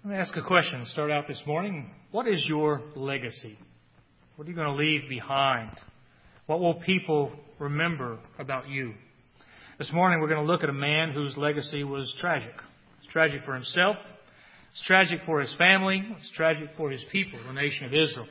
Let me ask a question. Start out this morning. What is your legacy? What are you going to leave behind? What will people remember about you? This morning we're going to look at a man whose legacy was tragic. It's tragic for himself. It's tragic for his family. It's tragic for his people, the nation of Israel.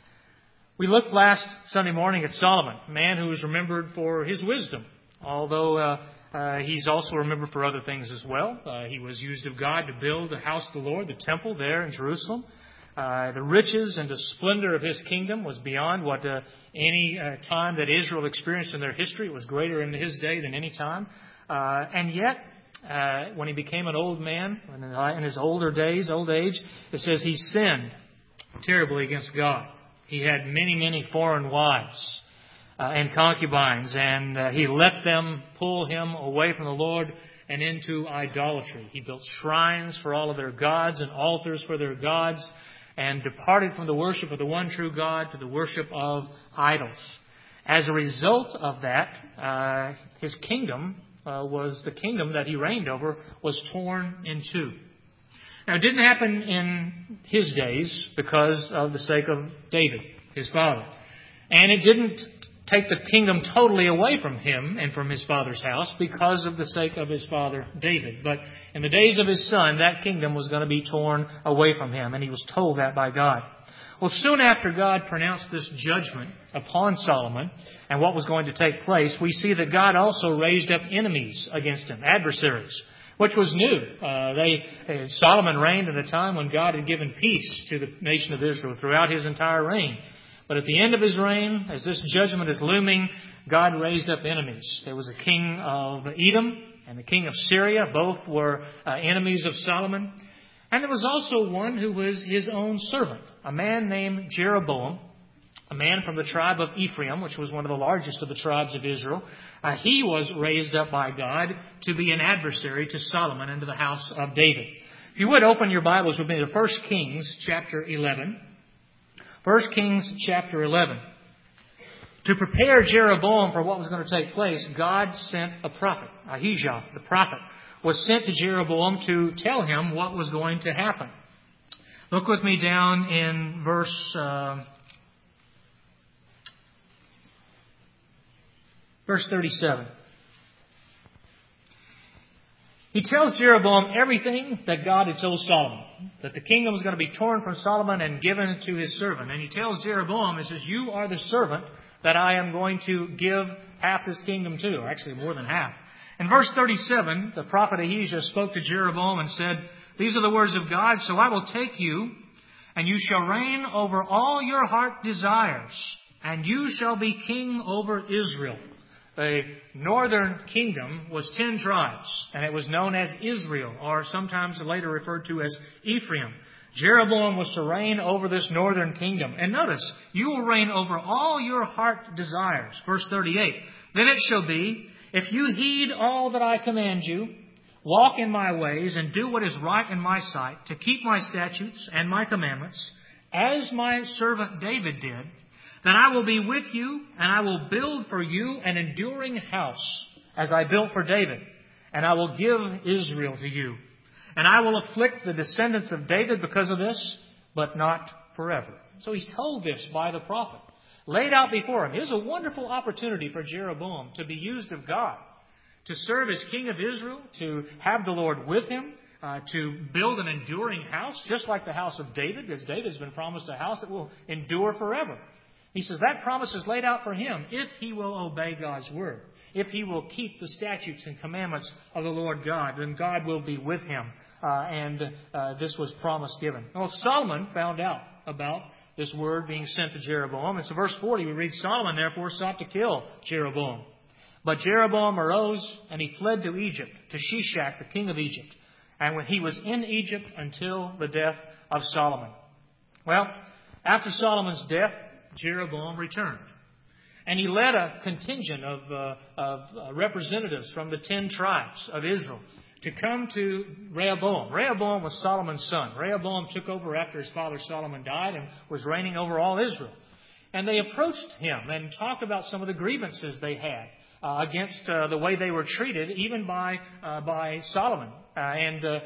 We looked last Sunday morning at Solomon, a man who was remembered for his wisdom, although he's also remembered for other things as well. He was used of God to build the house of the Lord, the temple there in Jerusalem. The riches and the splendor of his kingdom was beyond what any time that Israel experienced in their history. It was greater in his day than any time. And yet, when he became an old man, in his old age, it says he sinned terribly against God. He had many foreign wives and concubines, and he let them pull him away from the Lord and into idolatry. He built shrines for all of their gods and altars for their gods, and departed from the worship of the one true God to the worship of idols. As a result of that, his kingdom the kingdom that he reigned over was torn in two. Now, it didn't happen in his days because of the sake of David, his father. And it didn't take the kingdom totally away from him and from his father's house because of the sake of his father David. But in the days of his son, that kingdom was going to be torn away from him, and he was told that by God. Well, soon after God pronounced this judgment upon Solomon and what was going to take place, we see that God also raised up enemies against him, adversaries, which was new. Solomon reigned at a time when God had given peace to the nation of Israel throughout his entire reign. But at the end of his reign, as this judgment is looming, God raised up enemies. There was a king of Edom and the king of Syria. Both were enemies of Solomon. And there was also one who was his own servant, a man named Jeroboam, a man from the tribe of Ephraim, which was one of the largest of the tribes of Israel. He was raised up by God to be an adversary to Solomon and to the house of David. If you would open your Bibles with me to 1 Kings chapter 11. 1 Kings chapter 11. To prepare Jeroboam for what was going to take place, God sent a prophet. Ahijah, the prophet, was sent to Jeroboam to tell him what was going to happen. Look with me down in verse 37. He tells Jeroboam everything that God had told Solomon, that the kingdom was going to be torn from Solomon and given to his servant. And he tells Jeroboam, he says, you are the servant that I am going to give half this kingdom to, or actually more than half. In verse 37, the prophet Ahijah spoke to Jeroboam and said, these are the words of God, so I will take you, and you shall reign over all your heart desires, and you shall be king over Israel. The northern kingdom was 10 tribes, and it was known as Israel, or sometimes later referred to as Ephraim. Jeroboam was to reign over this northern kingdom. And notice, you will reign over all your heart desires. Verse 38, then it shall be, if you heed all that I command you, walk in my ways, and do what is right in my sight, to keep my statutes and my commandments, as my servant David did, then I will be with you, and I will build for you an enduring house, as I built for David, and I will give Israel to you. And I will afflict the descendants of David because of this, but not forever. So he's told this by the prophet, laid out before him. Here's a wonderful opportunity for Jeroboam to be used of God, to serve as king of Israel, to have the Lord with him, to build an enduring house, just like the house of David, because David has been promised a house that will endure forever. He says that promise is laid out for him if he will obey God's word. If he will keep the statutes and commandments of the Lord God, then God will be with him. This was promise given. Well, Solomon found out about this word being sent to Jeroboam. And so verse 40, we read, Solomon therefore sought to kill Jeroboam. But Jeroboam arose and he fled to Egypt, to Shishak, the king of Egypt. And when he was in Egypt until the death of Solomon. Well, after Solomon's death, Jeroboam returned. And he led a contingent of representatives from the 10 tribes of Israel to come to Rehoboam. Rehoboam was Solomon's son. Rehoboam took over after his father Solomon died and was reigning over all Israel. And they approached him and talked about some of the grievances they had against the way they were treated, even by Solomon.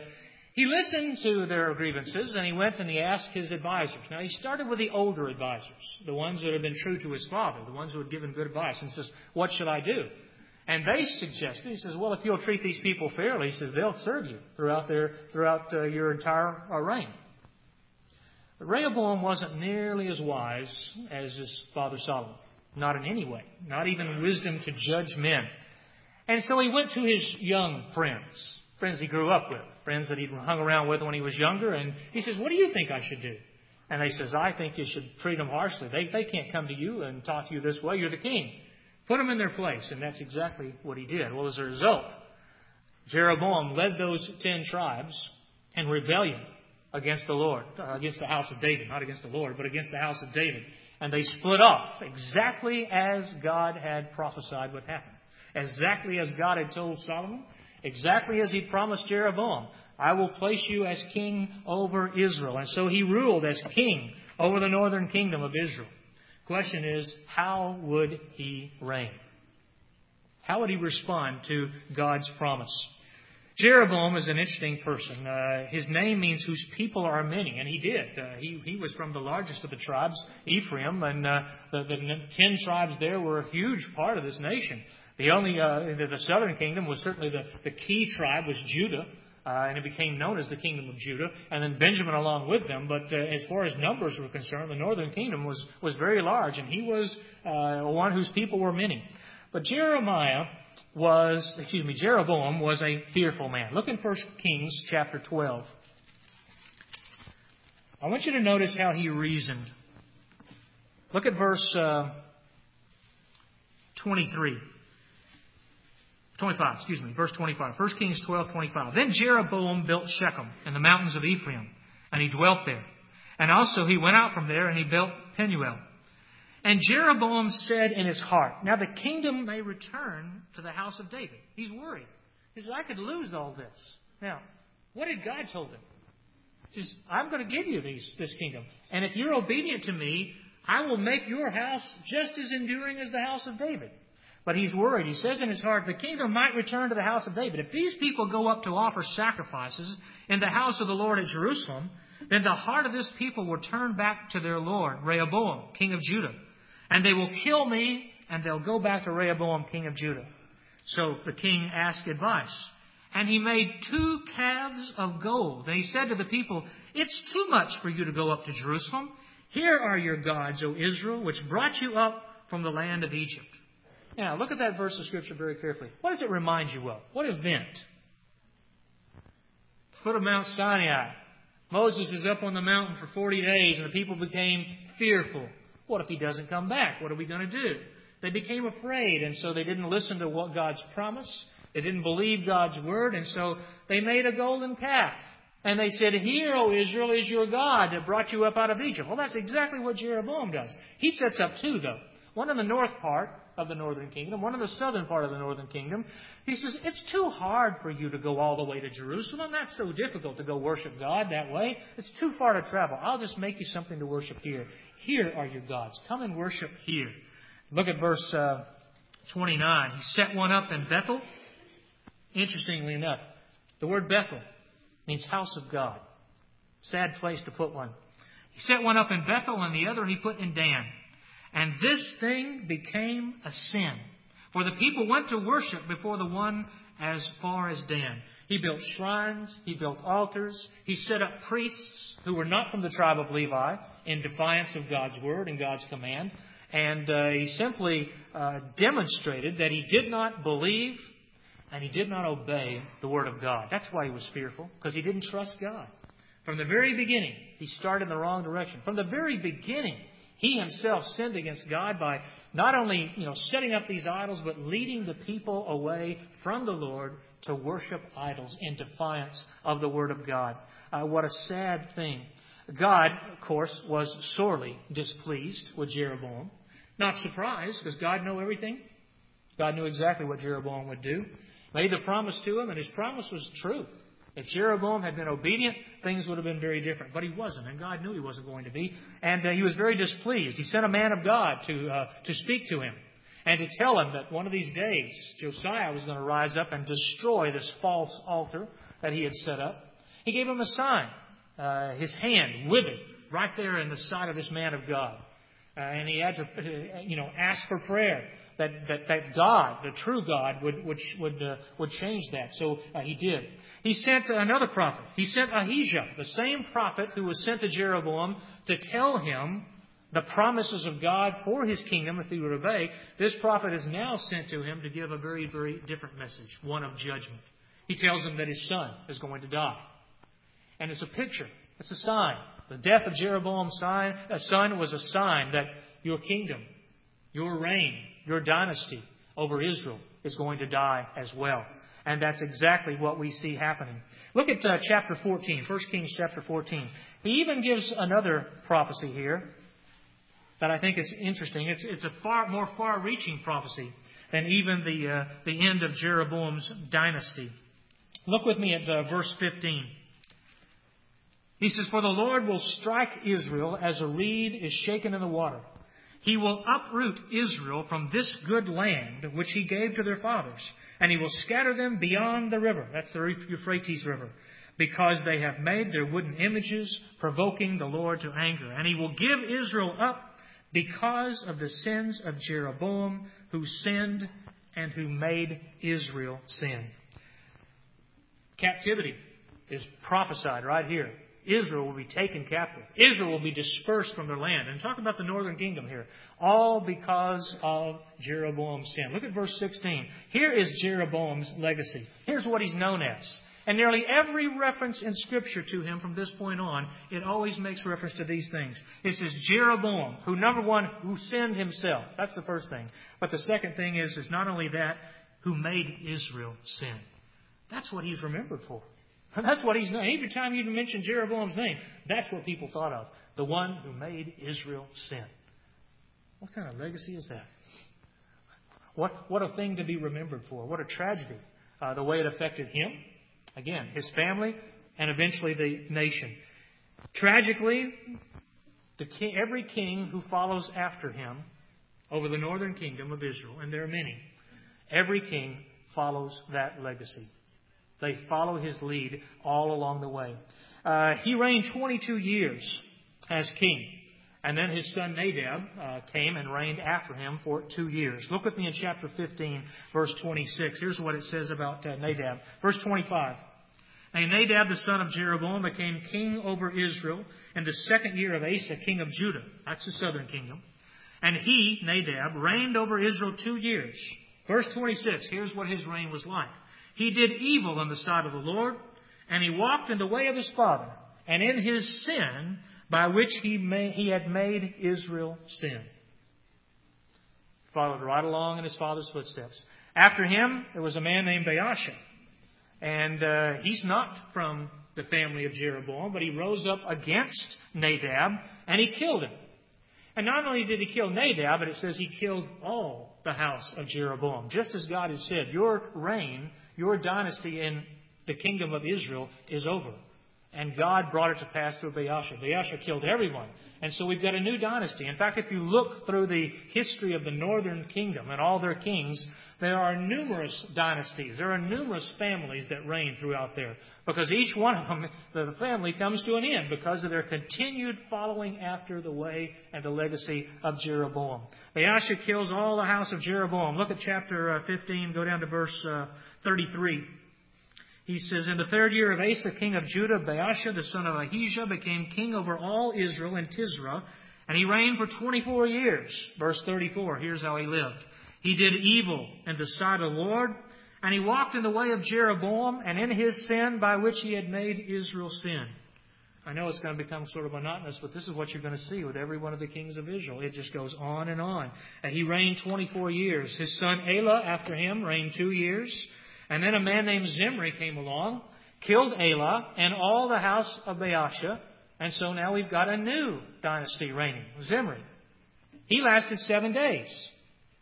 He listened to their grievances, and he went and he asked his advisors. Now, he started with the older advisors, the ones that had been true to his father, the ones who had given good advice, and says, what should I do? And they suggested, he says, well, if you'll treat these people fairly, he says, they'll serve you throughout your entire reign. But Rehoboam wasn't nearly as wise as his father Solomon. Not in any way. Not even wisdom to judge men. And so he went to his young friends he grew up with, friends that he'd hung around with when he was younger, and he says, what do you think I should do? And they says, I think you should treat them harshly. They can't come to you and talk to you this way. You're the king. Put them in their place. And that's exactly what he did. Well, as a result, Jeroboam led those 10 tribes in rebellion against the Lord, against the house of David, not against the Lord, but against the house of David. And they split off exactly as God had prophesied would happen. Exactly as God had told Solomon. Exactly as he promised Jeroboam. I will place you as king over Israel. And so he ruled as king over the northern kingdom of Israel. Question is, how would he reign? How would he respond to God's promise? Jeroboam is an interesting person. His name means whose people are many, and he did. He was from the largest of the tribes, Ephraim, and the 10 tribes there were a huge part of this nation. The only the southern kingdom was certainly the key tribe was Judah, and it became known as the kingdom of Judah, and then Benjamin along with them. But as far as numbers were concerned, the northern kingdom was very large, and he was one whose people were many. But Jeroboam was a fearful man. Look in 1 Kings chapter 12. I want you to notice how he reasoned. Look at verse 25. 1 Kings 12:25. Then Jeroboam built Shechem in the mountains of Ephraim, and he dwelt there. And also he went out from there and he built Penuel. And Jeroboam said in his heart, now the kingdom may return to the house of David. He's worried. He says, I could lose all this. Now, what did God told him? He says, I'm going to give you this kingdom. And if you're obedient to me, I will make your house just as enduring as the house of David. But he's worried. He says in his heart, the kingdom might return to the house of David. If these people go up to offer sacrifices in the house of the Lord at Jerusalem, then the heart of this people will turn back to their Lord, Rehoboam, king of Judah. And they will kill me, and they'll go back to Rehoboam, king of Judah. So the king asked advice. And he made 2 calves of gold. And he said to the people, it's too much for you to go up to Jerusalem. Here are your gods, O Israel, which brought you up from the land of Egypt. Now, look at that verse of Scripture very carefully. What does it remind you of? What event? Foot of Mount Sinai. Moses is up on the mountain for 40 days, and the people became fearful. What if he doesn't come back? What are we going to do? They became afraid, and so they didn't listen to what God's promise. They didn't believe God's word, and so they made a golden calf. And they said, here, O Israel, is your God that brought you up out of Egypt. Well, that's exactly what Jeroboam does. He sets up 2, though. One in the north part of the northern kingdom, one in the southern part of the northern kingdom. He says, it's too hard for you to go all the way to Jerusalem. That's so difficult to go worship God that way. It's too far to travel. I'll just make you something to worship here. Here are your gods. Come and worship here. Look at verse 29. He set one up in Bethel. Interestingly enough, the word Bethel means house of God. Sad place to put one. He set one up in Bethel, and the other he put in Dan. And this thing became a sin. For the people went to worship before the one as far as Dan. He built shrines. He built altars. He set up priests who were not from the tribe of Levi in defiance of God's word and God's command. And he simply demonstrated that he did not believe and he did not obey the word of God. That's why he was fearful, because he didn't trust God. From the very beginning, he started in the wrong direction. From the very beginning, he himself sinned against God by not only setting up these idols, but leading the people away from the Lord to worship idols in defiance of the Word of God. What a sad thing. God, of course, was sorely displeased with Jeroboam. Not surprised, because God knew everything. God knew exactly what Jeroboam would do. Made the promise to him, and his promise was true. If Jeroboam had been obedient, things would have been very different. But he wasn't, and God knew he wasn't going to be. And he was very displeased. He sent a man of God to speak to him and to tell him that one of these days Josiah was going to rise up and destroy this false altar that he had set up. He gave him a sign. His hand withered right there in the side of this man of God. And he had to, ask for prayer that God, the true God, would change that. So he did. He sent another prophet. He sent Ahijah, the same prophet who was sent to Jeroboam to tell him the promises of God for his kingdom if he would obey. This prophet is now sent to him to give a very, very different message, one of judgment. He tells him that his son is going to die. And it's a picture. It's a sign. The death of Jeroboam's son was a sign that your kingdom, your reign, your dynasty over Israel is going to die as well. And that's exactly what we see happening. Look at chapter 14, 1 Kings chapter 14. He even gives another prophecy here that I think is interesting. It's a far more far-reaching prophecy than even the end of Jeroboam's dynasty. Look with me at verse 15. He says, "For the Lord will strike Israel as a reed is shaken in the water. He will uproot Israel from this good land which He gave to their fathers, and He will scatter them beyond the river," that's the Euphrates River, "because they have made their wooden images, provoking the Lord to anger. And He will give Israel up because of the sins of Jeroboam, who sinned and who made Israel sin." Captivity is prophesied right here. Israel will be taken captive. Israel will be dispersed from their land. And talk about the northern kingdom here. All because of Jeroboam's sin. Look at verse 16. Here is Jeroboam's legacy. Here's what he's known as. And nearly every reference in Scripture to him from this point on, it always makes reference to these things. It says Jeroboam, who, number one, who sinned himself. That's the first thing. But the second thing is not only that, who made Israel sin. That's what he's remembered for. That's what he's known. Every time you mention Jeroboam's name, that's what people thought of. The one who made Israel sin. What kind of legacy is that? What a thing to be remembered for. What a tragedy. The way it affected him, again, his family, and eventually the nation. Tragically, every king who follows after him over the northern kingdom of Israel, and there are many, every king follows that legacy. They follow his lead all along the way. He reigned 22 years as king. And then his son Nadab came and reigned after him for 2 years. Look with me in chapter 15, verse 26. Here's what it says about Nadab. Verse 25. "And Nadab, the son of Jeroboam, became king over Israel in the second year of Asa, king of Judah." That's the southern kingdom. "And he, Nadab, reigned over Israel 2 years." Verse 26. Here's what his reign was like. "He did evil in the sight of the Lord, and he walked in the way of his father, and in his sin, by which he had made Israel sin." Followed right along in his father's footsteps. After him, there was a man named Baasha. And he's not from the family of Jeroboam, but he rose up against Nadab, and he killed him. And not only did he kill Nadab, but it says he killed all the house of Jeroboam. Just as God had said, your reign, your dynasty in the kingdom of Israel is over. And God brought it to pass through Baasha. Baasha killed everyone. And so we've got a new dynasty. In fact, if you look through the history of the northern kingdom and all their kings, there are numerous dynasties. There are numerous families that reign throughout there. Because each one of them, the family comes to an end because of their continued following after the way and the legacy of Jeroboam. Baasha kills all the house of Jeroboam. Look at chapter 15, go down to verse 33. He says, "In the third year of Asa, king of Judah, Baasha, the son of Ahijah, became king over all Israel in Tisra, and he reigned for 24 years. Verse 34, here's how he lived. "He did evil in the sight of the Lord, and he walked in the way of Jeroboam, and in his sin by which he had made Israel sin." I know it's going to become sort of monotonous, but this is what you're going to see with every one of the kings of Israel. It just goes on and on. And he reigned 24 years. His son Elah, after him, reigned 2 years. And then a man named Zimri came along, killed Elah and all the house of Baasha. And so now we've got a new dynasty reigning, Zimri. He lasted 7 days.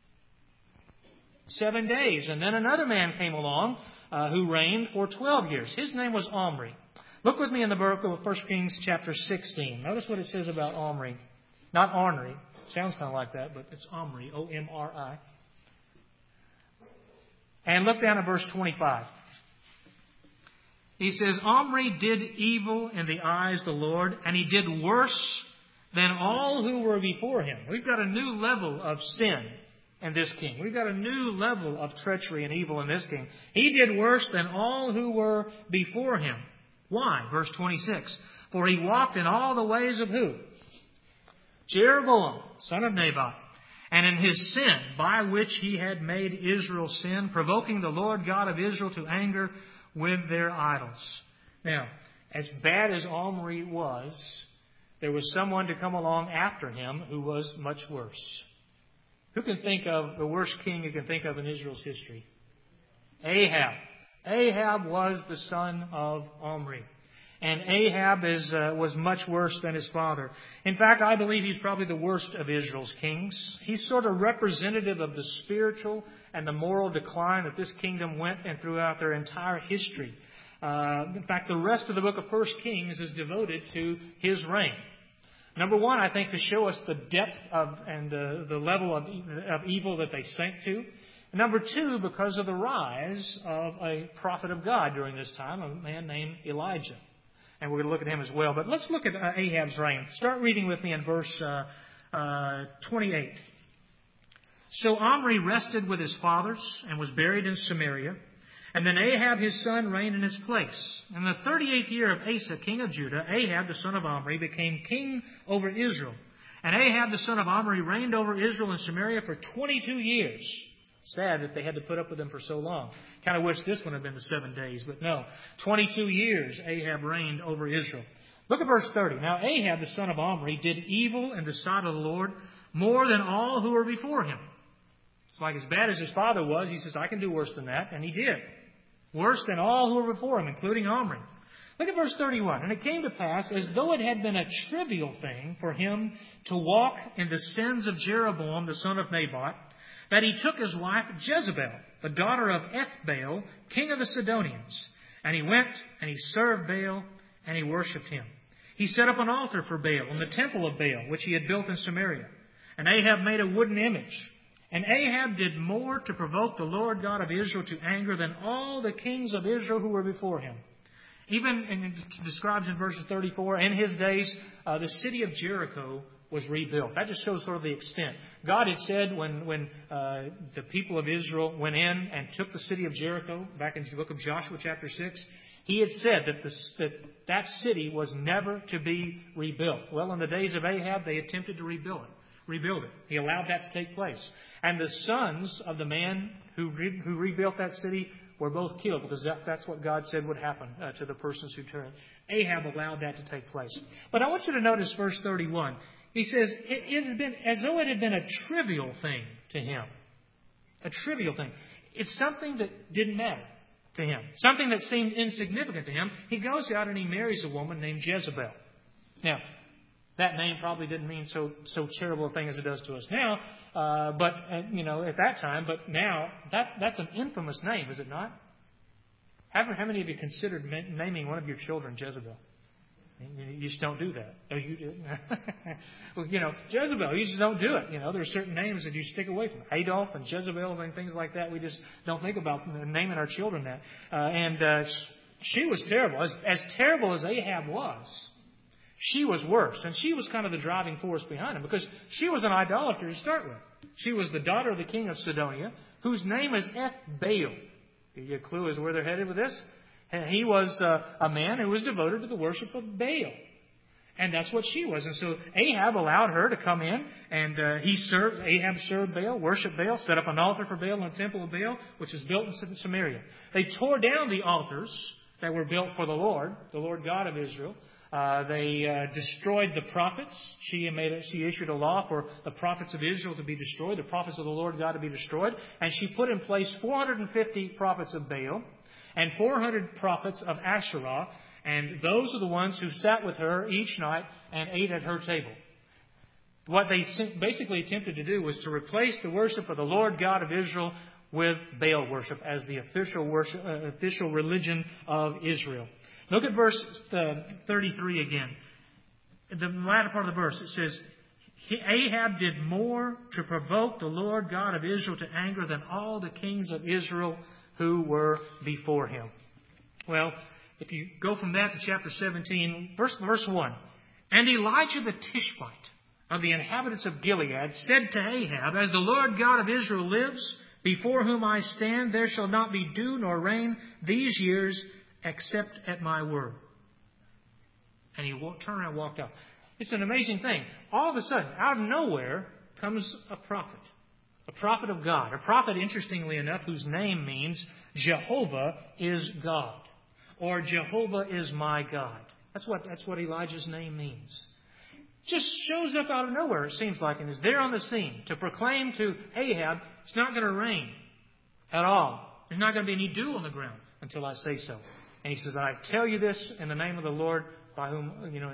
7 days. And then another man came along who reigned for 12 years. His name was Omri. Look with me in the book of 1 Kings chapter 16. Notice what it says about Omri. Not Ornery. Sounds kind of like that, but it's Omri, O-M-R-I. And look down at verse 25. He says, Omri did evil in the eyes of the Lord, and he did worse than all who were before him. We've got a new level of sin in this king. We've got a new level of treachery and evil in this king. He did worse than all who were before him. Why? Verse 26. For he walked in all the ways of who? Jeroboam, son of Nebat, and in his sin, by which he had made Israel sin, provoking the Lord God of Israel to anger with their idols. Now, as bad as Omri was, there was someone to come along after him who was much worse. Who can think of the worst king you can think of in Israel's history? Ahab. Ahab was the son of Omri. And Ahab was much worse than his father. In fact, I believe he's probably the worst of Israel's kings. He's sort of representative of the spiritual and the moral decline that this kingdom went and throughout their entire history. In fact, the rest of the book of 1 Kings is devoted to his reign. Number one, I think, to show us the depth of and the level of evil that they sank to. Number two, because of the rise of a prophet of God during this time, a man named Elijah. And we're going to look at him as well. But let's look at Ahab's reign. Start reading with me in verse 28. So Omri rested with his fathers and was buried in Samaria. And then Ahab his son reigned in his place. In the 38th year of Asa, king of Judah, Ahab the son of Omri became king over Israel. And Ahab the son of Omri reigned over Israel and Samaria for 22 years. Sad that they had to put up with him for so long. Kind of wish this one had been the 7 days, but no. 22 years Ahab reigned over Israel. Look at verse 30. Now Ahab, the son of Omri, did evil in the sight of the Lord more than all who were before him. It's like as bad as his father was, he says, I can do worse than that. And he did. Worse than all who were before him, including Omri. Look at verse 31. And it came to pass, as though it had been a trivial thing for him to walk in the sins of Jeroboam, the son of Nebat, that he took his wife Jezebel, the daughter of Ethbaal, king of the Sidonians. And he went and he served Baal and he worshipped him. He set up an altar for Baal in the temple of Baal, which he had built in Samaria. And Ahab made a wooden image. And Ahab did more to provoke the Lord God of Israel to anger than all the kings of Israel who were before him. Even, and it describes in verses 34, in his days, the city of Jericho was rebuilt. That just shows sort of the extent. God had said when the people of Israel went in and took the city of Jericho, back in the book of Joshua chapter 6, He had said that city was never to be rebuilt. Well, in the days of Ahab, they attempted to rebuild it. He allowed that to take place. And the sons of the man who rebuilt that city were both killed, because that's what God said would happen to the persons who turned. Ahab allowed that to take place. But I want you to notice verse 31. He says, it had been as though it had been a trivial thing to him. A trivial thing. It's something that didn't matter to him. Something that seemed insignificant to him. He goes out and he marries a woman named Jezebel. Now, that name probably didn't mean so terrible a thing as it does to us now, but at that time. But now, that's an infamous name, is it not? How many of you considered naming one of your children Jezebel? You just don't do that. Oh, you do? Well, Jezebel, you just don't do it. There are certain names that you stick away from. Adolf and Jezebel and things like that. We just don't think about naming our children that. She was terrible. As terrible as Ahab was, she was worse. And she was kind of the driving force behind him, because she was an idolater to start with. She was the daughter of the king of Sidonia, whose name is Ethbaal. Give you a clue as to where they're headed with this? He was a man who was devoted to the worship of Baal. And that's what she was. And so Ahab allowed her to come in, and Ahab served Baal, worshiped Baal, set up an altar for Baal in the temple of Baal, which was built in Samaria. They tore down the altars that were built for the Lord God of Israel. They destroyed the prophets. She issued a law for the prophets of Israel to be destroyed, the prophets of the Lord God to be destroyed. And she put in place 450 prophets of Baal and 400 prophets of Asherah, and those are the ones who sat with her each night and ate at her table. What they basically attempted to do was to replace the worship of the Lord God of Israel with Baal worship as the official religion of Israel. Look at verse 33 again. The latter part of the verse, it says, Ahab did more to provoke the Lord God of Israel to anger than all the kings of Israel who were before him. Well, if you go from that to chapter 17, verse 1. And Elijah the Tishbite of the inhabitants of Gilead said to Ahab, As the Lord God of Israel lives, before whom I stand, there shall not be dew nor rain these years, except at my word. And he turned around and walked out. It's an amazing thing. All of a sudden, out of nowhere, comes a prophet of God. A prophet, interestingly enough, whose name means Jehovah is God, or Jehovah is my God. That's what Elijah's name means. Just shows up out of nowhere, it seems like, and is there on the scene to proclaim to Ahab, it's not going to rain at all. There's not going to be any dew on the ground until I say so. And he says, I tell you this in the name of the Lord, by whom,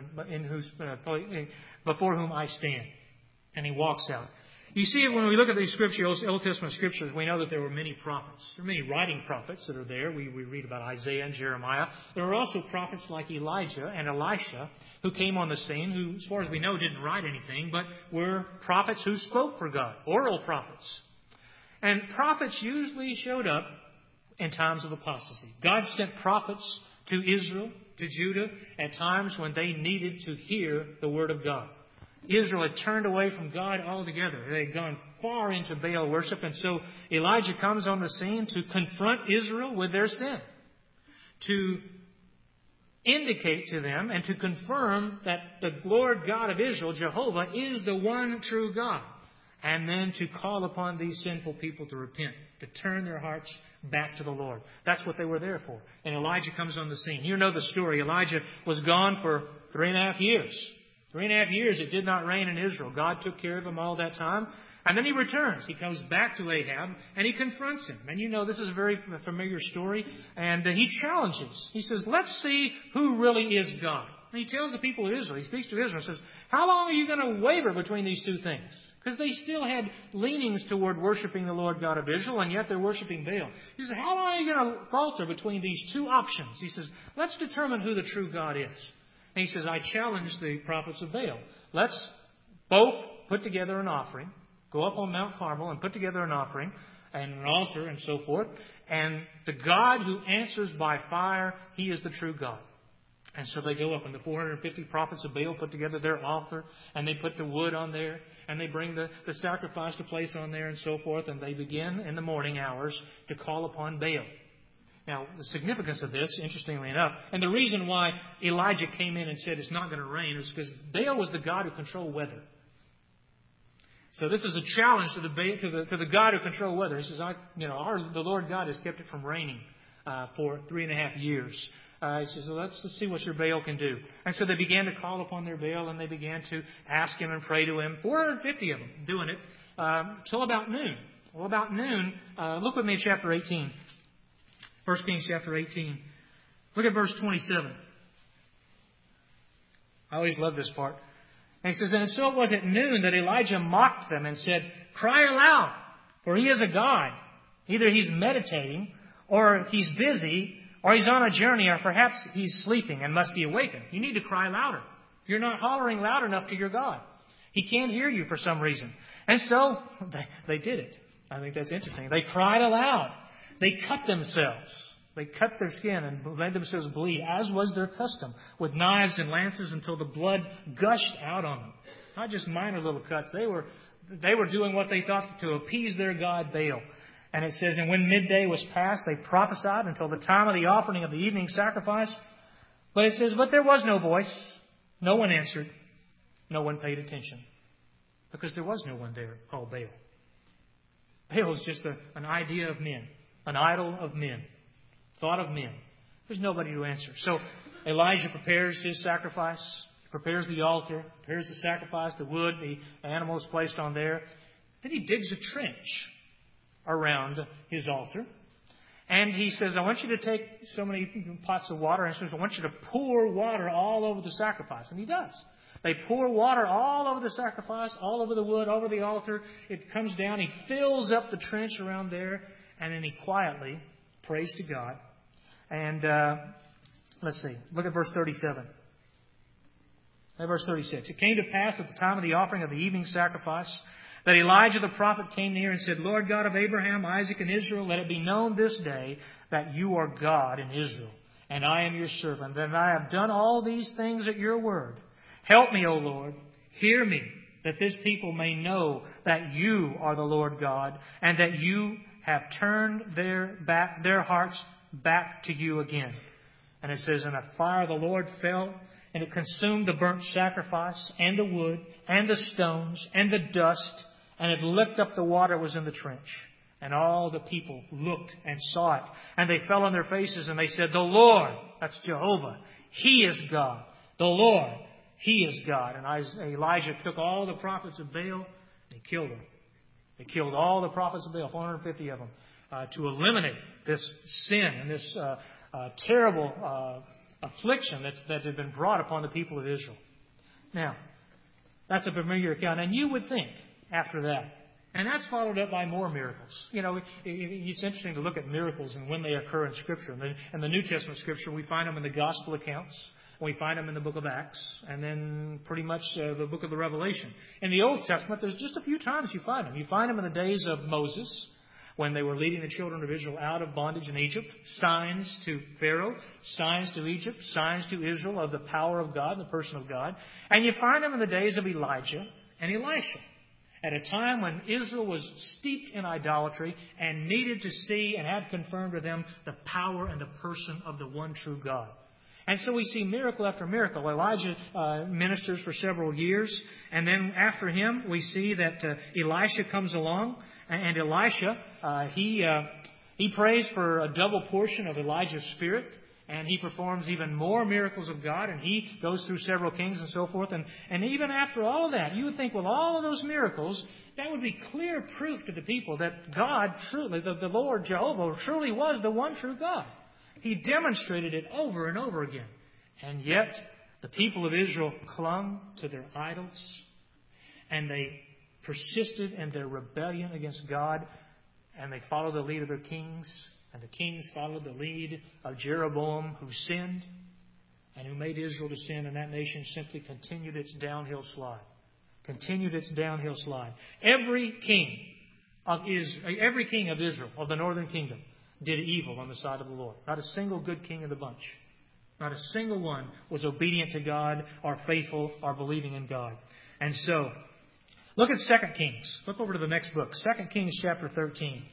before whom I stand. And he walks out. You see, when we look at these scriptures, Old Testament scriptures, we know that there were many prophets. There are many writing prophets that are there. We read about Isaiah and Jeremiah. There were also prophets like Elijah and Elisha who came on the scene, who, as far as we know, didn't write anything, but were prophets who spoke for God, oral prophets. And prophets usually showed up in times of apostasy. God sent prophets to Israel, to Judah, at times when they needed to hear the word of God. Israel had turned away from God altogether. They had gone far into Baal worship. And so Elijah comes on the scene to confront Israel with their sin, to indicate to them and to confirm that the Lord God of Israel, Jehovah, is the one true God. And then to call upon these sinful people to repent, to turn their hearts back to the Lord. That's what they were there for. And Elijah comes on the scene. You know the story. Elijah was gone for 3.5 years. 3.5 years it did not rain in Israel. God took care of him all that time. And then he returns. He comes back to Ahab and he confronts him. And you know this is a very familiar story. And he challenges. He says, let's see who really is God. And he tells the people of Israel, he speaks to Israel and says, how long are you going to waver between these two things? Because they still had leanings toward worshiping the Lord God of Israel, and yet they're worshiping Baal. He says, how long are you going to falter between these two options? He says, let's determine who the true God is. And he says, I challenge the prophets of Baal. Let's both put together an offering, go up on Mount Carmel and put together an offering and an altar and so forth. And the God who answers by fire, He is the true God. And so they go up, and the 450 prophets of Baal put together their altar, and they put the wood on there, and they bring the sacrifice to place on there and so forth, and they begin in the morning hours to call upon Baal. Now, the significance of this, interestingly enough, and the reason why Elijah came in and said it's not going to rain is because Baal was the god who controlled weather. So this is a challenge to the God who controls weather. He says, the Lord God has kept it from raining for 3.5 years. He says, well, let's see what your Baal can do. And so they began to call upon their Baal, and they began to ask him and pray to him. 450 of them doing it till about noon. Well, about noon, look with me at chapter 18. 1 Kings chapter 18. Look at verse 27. I always love this part. And he says, and so it was at noon that Elijah mocked them and said, cry aloud, for he is a god. Either he's meditating, or he's busy, or he's on a journey, or perhaps he's sleeping and must be awakened. You need to cry louder. You're not hollering loud enough to your God. He can't hear you for some reason. And so they did it. I think that's interesting. They cried aloud. They cut themselves. They cut their skin and made themselves bleed, as was their custom, with knives and lances until the blood gushed out on them. Not just minor little cuts. They were doing what they thought to appease their god Baal. And it says, and when midday was past, they prophesied until the time of the offering of the evening sacrifice. But it says, but there was no voice. No one answered. No one paid attention. Because there was no one there called Baal. Baal is just an idea of men. An idol of men. Thought of men. There's nobody to answer. So Elijah prepares his sacrifice. Prepares the altar. Prepares the sacrifice, the wood, the animals placed on there. Then he digs a trench around his altar. And he says, I want you to take so many pots of water. And he says, I want you to pour water all over the sacrifice. And he does. They pour water all over the sacrifice, all over the wood, over the altar. It comes down. He fills up the trench around there. And then he quietly prays to God. And let's see. Look at verse 37. At verse 36. It came to pass at the time of the offering of the evening sacrifice that Elijah the prophet came near and said, Lord God of Abraham, Isaac, and Israel, let it be known this day that you are God in Israel, and I am your servant, and I have done all these things at your word. Help me, O Lord, hear me, that this people may know that you are the Lord God, and that you have turned their hearts back to you again. And it says, and a fire of the Lord fell, and it consumed the burnt sacrifice, and the wood, and the stones, and the dust, and it licked up the water that was in the trench. And all the people looked and saw it. And they fell on their faces and they said, the Lord, that's Jehovah, He is God. The Lord, He is God. And Elijah took all the prophets of Baal and he killed them. They killed all the prophets of Baal, 450 of them, to eliminate this sin and this terrible affliction that had been brought upon the people of Israel. Now, that's a familiar account. And you would think, after that, and that's followed up by more miracles. You know, it's interesting to look at miracles and when they occur in Scripture. In the New Testament Scripture, we find them in the Gospel accounts. We find them in the book of Acts. And then pretty much the book of the Revelation. In the Old Testament, there's just a few times you find them. You find them in the days of Moses, when they were leading the children of Israel out of bondage in Egypt. Signs to Pharaoh, signs to Egypt, signs to Israel of the power of God, the person of God. And you find them in the days of Elijah and Elisha, at a time when Israel was steeped in idolatry and needed to see and had confirmed to them the power and the person of the one true God. And so we see miracle after miracle. Elijah ministers for several years, and then after him we see that Elisha comes along, and Elisha, he prays for a double portion of Elijah's spirit. And he performs even more miracles of God, and he goes through several kings and so forth. And even after all of that, you would think with all of those miracles, that would be clear proof to the people that God truly, the Lord Jehovah, truly was the one true God. He demonstrated it over and over again. And yet, the people of Israel clung to their idols, and they persisted in their rebellion against God, and they followed the lead of their kings. And the kings followed the lead of Jeroboam, who sinned and who made Israel to sin. And that nation simply continued its downhill slide. Every king of Israel, of the northern kingdom, did evil on the side of the Lord. Not a single good king of the bunch. Not a single one was obedient to God or faithful or believing in God. And so, look at 2 Kings. Look over to the next book, 2 Kings chapter 13.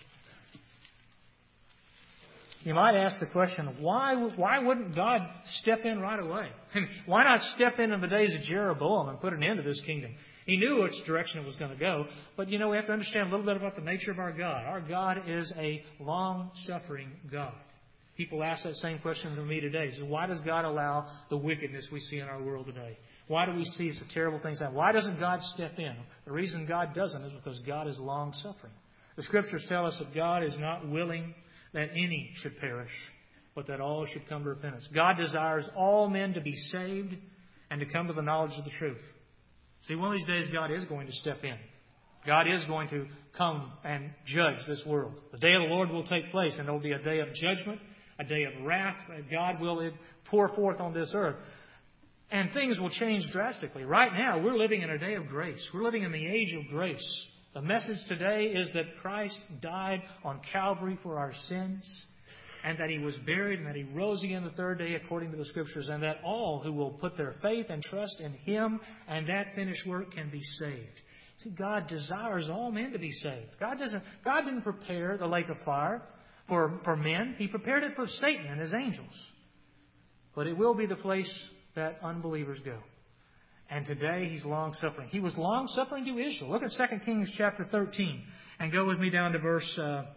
You might ask the question, why wouldn't God step in right away? Why not step in the days of Jeroboam and put an end to this kingdom? He knew which direction it was going to go. But, we have to understand a little bit about the nature of our God. Our God is a long-suffering God. People ask that same question to me today. So why does God allow the wickedness we see in our world today? Why do we see such terrible things happen? Why doesn't God step in? The reason God doesn't is because God is long-suffering. The Scriptures tell us that God is not willing that any should perish, but that all should come to repentance. God desires all men to be saved and to come to the knowledge of the truth. See, one of these days God is going to step in. God is going to come and judge this world. The day of the Lord will take place, and there will be a day of judgment, a day of wrath that God will pour forth on this earth. And things will change drastically. Right now, we're living in a day of grace. We're living in the age of grace. The message today is that Christ died on Calvary for our sins, and that He was buried, and that He rose again the third day according to the Scriptures, and that all who will put their faith and trust in Him and that finished work can be saved. See, God desires all men to be saved. God didn't prepare the lake of fire for men. He prepared it for Satan and his angels. But it will be the place that unbelievers go. And today He's long-suffering. He was long-suffering to Israel. Look at 2 Kings chapter 13 and go with me down to verse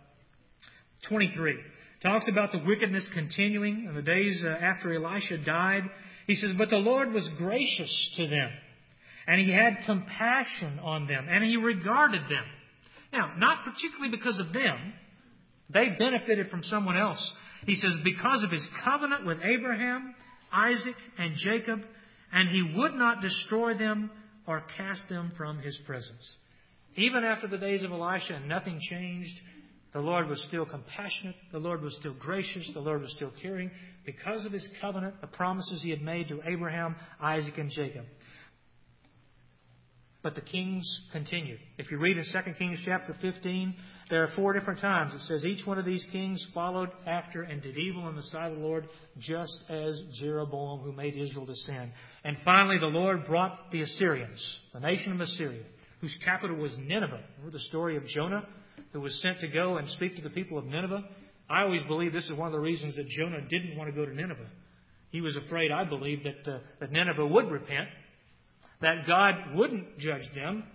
23. Talks about the wickedness continuing in the days after Elisha died. He says, but the Lord was gracious to them, and He had compassion on them, and He regarded them. Now, not particularly because of them. They benefited from someone else. He says, because of His covenant with Abraham, Isaac, and Jacob, and He would not destroy them or cast them from His presence. Even after the days of Elisha, nothing changed. The Lord was still compassionate. The Lord was still gracious. The Lord was still caring because of His covenant, the promises He had made to Abraham, Isaac, and Jacob. But the kings continued. If you read in 2 Kings chapter 15, there are 4 different times. It says each one of these kings followed after and did evil in the sight of the Lord, just as Jeroboam, who made Israel to sin. And finally, the Lord brought the Assyrians, the nation of Assyria, whose capital was Nineveh. Remember the story of Jonah, who was sent to go and speak to the people of Nineveh? I always believe this is one of the reasons that Jonah didn't want to go to Nineveh. He was afraid, I believe, that Nineveh would repent, that God wouldn't judge them,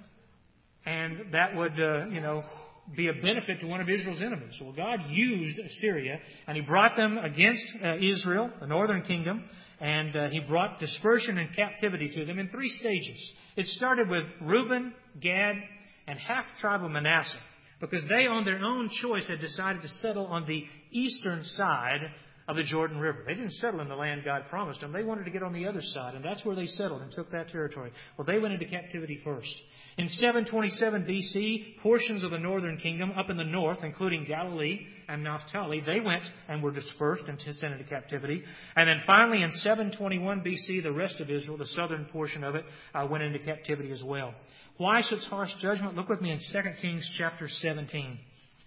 and that would, be a benefit to one of Israel's enemies. Well, God used Assyria, and He brought them against Israel, the northern kingdom, and He brought dispersion and captivity to them in 3 stages. It started with Reuben, Gad, and half the tribe of Manasseh, because they, on their own choice, had decided to settle on the eastern side of the Jordan River. They didn't settle in the land God promised them. They wanted to get on the other side, and that's where they settled and took that territory. Well, they went into captivity first. In 727 B.C., portions of the northern kingdom up in the north, including Galilee and Naphtali, they went and were dispersed and sent into captivity. And then finally, in 721 B.C., the rest of Israel, the southern portion of it, went into captivity as well. Why such harsh judgment? Look with me in 2 Kings chapter 17.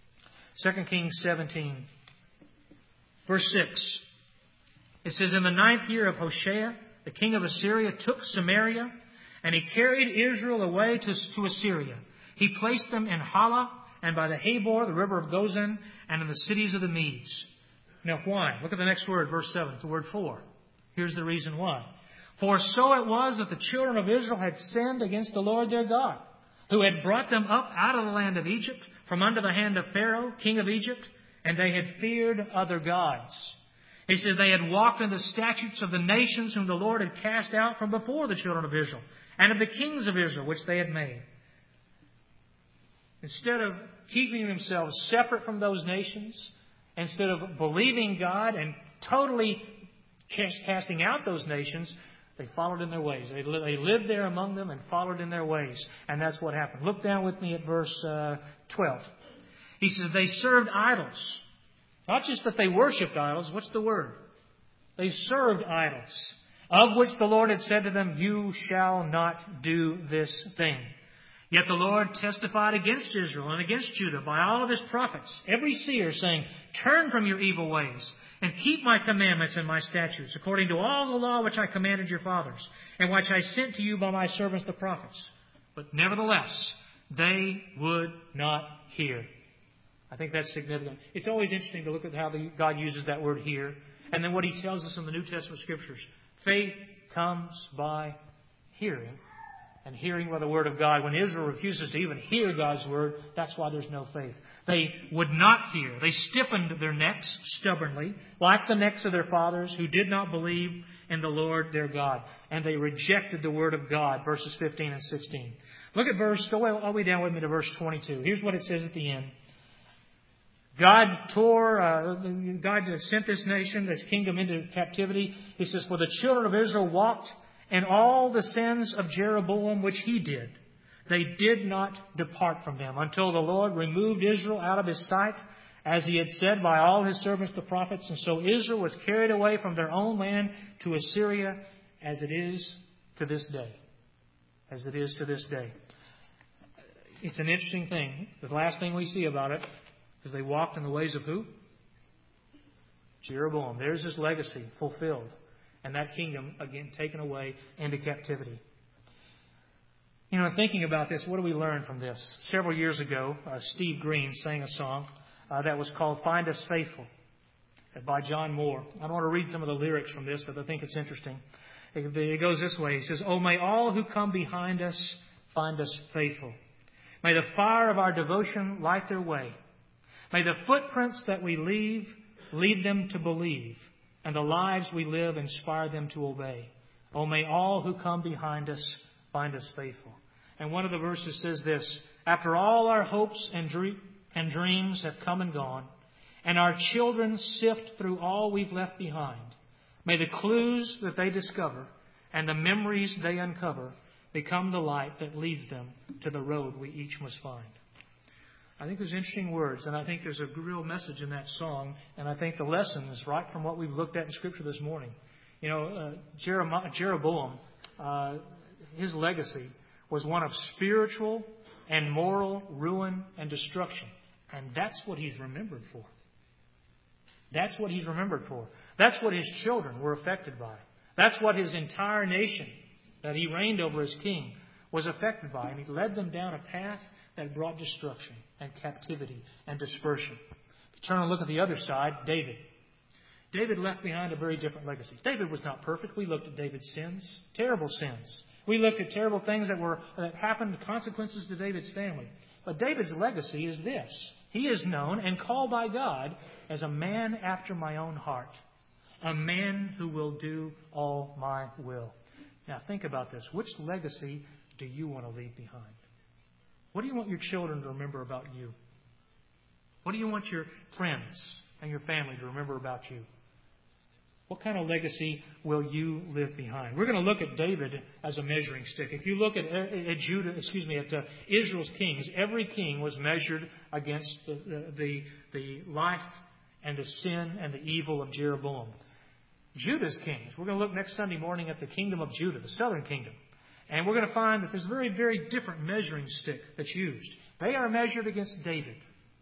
2 Kings 17. Verse 6, it says, In the 9th year of Hoshea, the king of Assyria took Samaria, and he carried Israel away to Assyria. He placed them in Hala, and by the Habor, the river of Gozan, and in the cities of the Medes. Now why? Look at the next word, verse 7, the word for. Here's the reason why. For so it was that the children of Israel had sinned against the Lord their God, who had brought them up out of the land of Egypt, from under the hand of Pharaoh, king of Egypt, and they had feared other gods. He says they had walked in the statutes of the nations whom the Lord had cast out from before the children of Israel, and of the kings of Israel which they had made. Instead of keeping themselves separate from those nations, instead of believing God and totally casting out those nations, they followed in their ways. They lived there among them and followed in their ways. And that's what happened. Look down with me at verse 12. He says, they served idols. Not just that they worshipped idols. What's the word? They served idols, of which the Lord had said to them, You shall not do this thing. Yet the Lord testified against Israel and against Judah by all of His prophets, every seer, saying, Turn from your evil ways, and keep my commandments and my statutes, according to all the law which I commanded your fathers, and which I sent to you by my servants the prophets. But nevertheless, they would not hear. I think that's significant. It's always interesting to look at how God uses that word here. And then what He tells us in the New Testament Scriptures. Faith comes by hearing, and hearing by the Word of God. When Israel refuses to even hear God's Word, that's why there's no faith. They would not hear. They stiffened their necks stubbornly, like the necks of their fathers, who did not believe in the Lord their God. And they rejected the Word of God, verses 15 and 16. Look at go all the way down with me to verse 22. Here's what it says at the end. God sent this nation, this kingdom, into captivity. He says, For the children of Israel walked in all the sins of Jeroboam which he did. They did not depart from them until the Lord removed Israel out of His sight, as He had said by all His servants the prophets. And so Israel was carried away from their own land to Assyria, as it is to this day. As it is to this day. It's an interesting thing. The last thing we see about it is they walked in the ways of who? Jeroboam. There's his legacy fulfilled. And that kingdom, again, taken away into captivity. Thinking about this, what do we learn from this? Several years ago, Steve Green sang a song that was called Find Us Faithful by John Moore. I don't want to read some of the lyrics from this, but I think it's interesting. It goes this way. He says, Oh, may all who come behind us find us faithful. May the fire of our devotion light their way. May the footprints that we leave lead them to believe, and the lives we live inspire them to obey. Oh, may all who come behind us find us faithful. And one of the verses says this, After all our hopes and dreams have come and gone, and our children sift through all we've left behind, may the clues that they discover and the memories they uncover become the light that leads them to the road we each must find. I think there's interesting words, and I think there's a real message in that song, and I think the lesson is right from what we've looked at in Scripture this morning. Jeroboam, his legacy was one of spiritual and moral ruin and destruction. And that's what he's remembered for. That's what he's remembered for. That's what his children were affected by. That's what his entire nation that he reigned over as king was affected by. And he led them down a path that brought destruction and captivity and dispersion. If you turn and look at the other side, David. David left behind a very different legacy. David was not perfect. We looked at David's sins, terrible sins. We looked at terrible things that happened, consequences to David's family. But David's legacy is this. He is known and called by God as a man after my own heart. A man who will do all my will. Now think about this. Which legacy do you want to leave behind? What do you want your children to remember about you? What do you want your friends and your family to remember about you? What kind of legacy will you leave behind? We're going to look at David as a measuring stick. If you look at Israel's kings, every king was measured against the life and the sin and the evil of Jeroboam. Judah's kings. We're going to look next Sunday morning at the kingdom of Judah, the southern kingdom. And we're going to find that there's a very, very different measuring stick that's used. They are measured against David.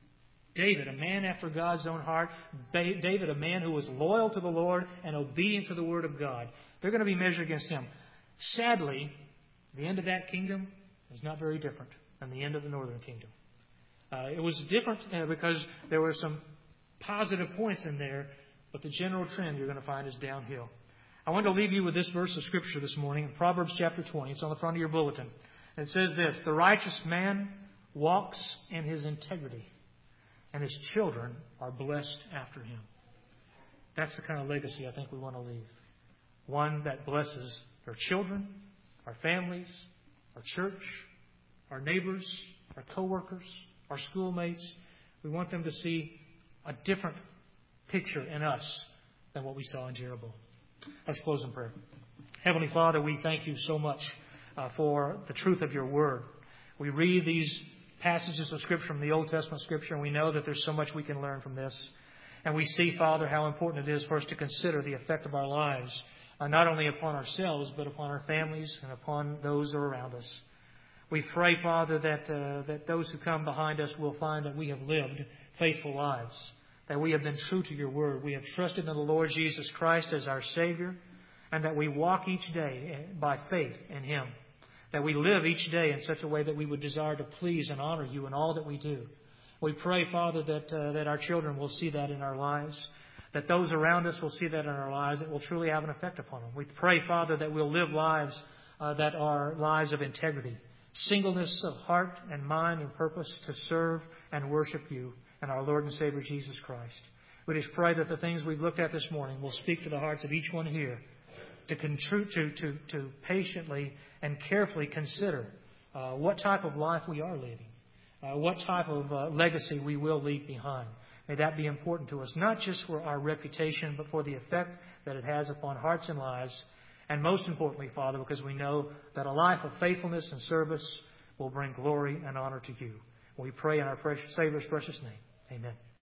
David, a man after God's own heart. David, a man who was loyal to the Lord and obedient to the Word of God. They're going to be measured against him. Sadly, the end of that kingdom is not very different than the end of the northern kingdom. It was different because there were some positive points in there, but the general trend you're going to find is downhill. I want to leave you with this verse of Scripture this morning, Proverbs chapter 20. It's on the front of your bulletin. It says this, "The righteous man walks in his integrity, and his children are blessed after him." That's the kind of legacy I think we want to leave. One that blesses our children, our families, our church, our neighbors, our co-workers, our schoolmates. We want them to see a different picture in us than what we saw in Jeroboam. Let's close in prayer. Heavenly Father, we thank you so much for the truth of your word. We read these passages of Scripture from the Old Testament Scripture, and we know that there's so much we can learn from this. And we see, Father, how important it is for us to consider the effect of our lives, not only upon ourselves, but upon our families and upon those who are around us. We pray, Father, that those who come behind us will find that we have lived faithful lives, that we have been true to your word. We have trusted in the Lord Jesus Christ as our Savior, and that we walk each day by faith in him. That we live each day in such a way that we would desire to please and honor you in all that we do. We pray, Father, that our children will see that in our lives, that those around us will see that in our lives, that will truly have an effect upon them. We pray, Father, that we'll live lives that are lives of integrity, singleness of heart and mind and purpose to serve and worship you and our Lord and Savior Jesus Christ. We just pray that the things we've looked at this morning will speak to the hearts of each one here to patiently and carefully consider what type of life we are living, what type of legacy we will leave behind. May that be important to us, not just for our reputation, but for the effect that it has upon hearts and lives. And most importantly, Father, because we know that a life of faithfulness and service will bring glory and honor to you. We pray in our precious Savior's precious name. Amen.